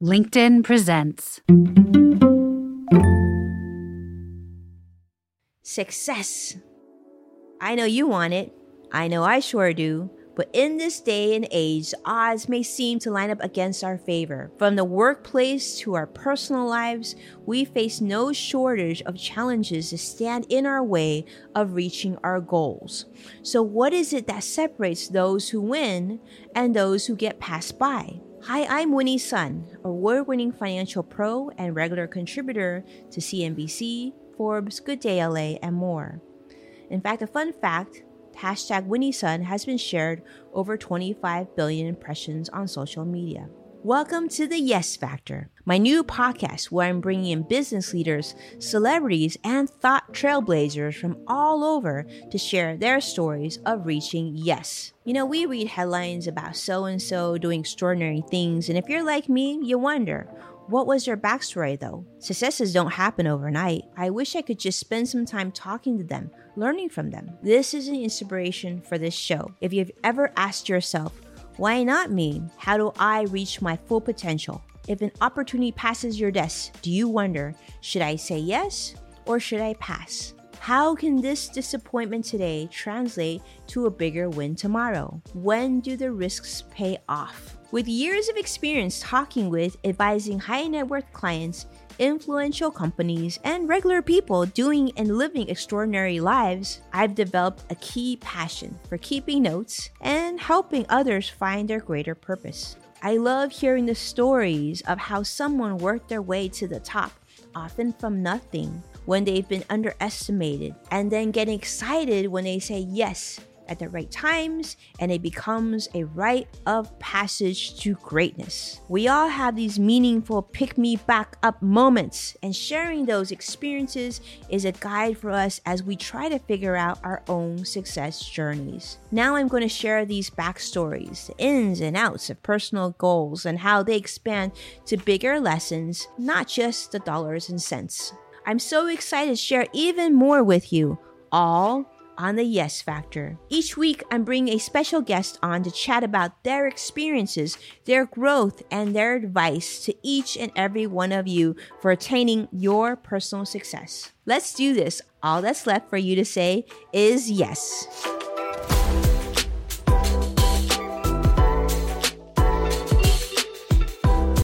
LinkedIn presents Success. I know you want it. I know I sure do. But in this day and age, odds may seem to line up against our favor. From the workplace to our personal lives, we face no shortage of challenges that stand in our way of reaching our goals. So what is it that separates those who win and those who get passed by? Hi, I'm Winnie Sun, award-winning financial pro and regular contributor to CNBC, Forbes, Good Day LA, and more. In fact, a fun fact, hashtag Winnie Sun has been shared over 25 billion impressions on social media. Welcome to the Yes Factor, my new podcast where I'm bringing in business leaders, celebrities, and thought trailblazers from all over to share their stories of reaching yes. You know, we read headlines about so-and-so doing extraordinary things, and if you're like me, you wonder, what was their backstory though? Successes don't happen overnight. I wish I could just spend some time talking to them, learning from them. This is an inspiration for this show. If you've ever asked yourself, why not me? How do I reach my full potential? If an opportunity passes your desk, do you wonder, should I say yes or should I pass? How can this disappointment today translate to a bigger win tomorrow? When do the risks pay off? With years of experience talking with, advising high net worth clients, influential companies, and regular people doing and living extraordinary lives, I've developed a key passion for keeping notes and helping others find their greater purpose. I love hearing the stories of how someone worked their way to the top, often from nothing, when they've been underestimated, and then getting excited when they say yes at the right times, and it becomes a rite of passage to greatness. We all have these meaningful pick-me-back-up moments, and sharing those experiences is a guide for us as we try to figure out our own success journeys. Now I'm going to share these backstories, the ins and outs of personal goals, and how they expand to bigger lessons, not just the dollars and cents. I'm so excited to share even more with you, all on the Yes Factor. Each week, I'm bringing a special guest on to chat about their experiences, their growth, and their advice to each and every one of you for attaining your personal success. Let's do this. All that's left for you to say is yes.